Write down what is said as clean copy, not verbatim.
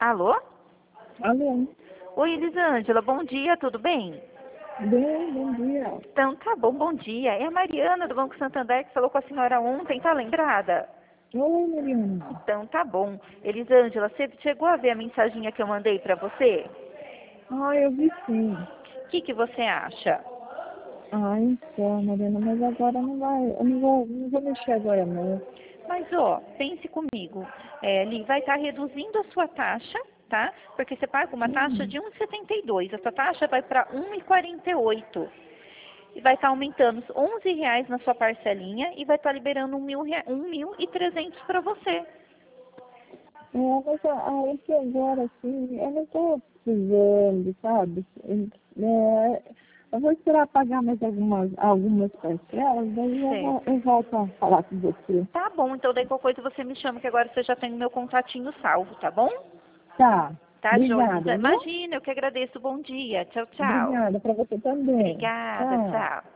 Alô? Alô? Oi, Elisângela, bom dia, tudo bem? Bem, bom dia. Então, tá bom, bom dia. É a Mariana do Banco Santander que falou com a senhora ontem, tá lembrada? Oi, Mariana. Então, tá bom. Elisângela, você chegou a ver a mensaginha que eu mandei pra você? Eu vi sim. O que você acha? Então, Mariana, mas agora não vai, eu não vou mexer agora não. Mas, ó, pense comigo. Ele vai estar reduzindo a sua taxa, tá? Porque você paga uma taxa Uhum. de 1,72. Essa taxa vai para 1,48. E vai estar aumentando os R$ 11 na sua parcelinha e vai estar liberando 1.300 para você. Mas é que agora, assim, eu não estou precisando, sabe? Eu vou esperar pagar mais algumas parcelas, daí Certo. eu volto a falar com você. Tá bom, então daí qualquer coisa você me chama, que agora você já tem o meu contatinho salvo, tá bom? Tá. Tá, Joelisa? Obrigada, viu? Imagina, eu que agradeço. Bom dia. Tchau, tchau. Obrigada para você também. Obrigada, Tchau. tchau.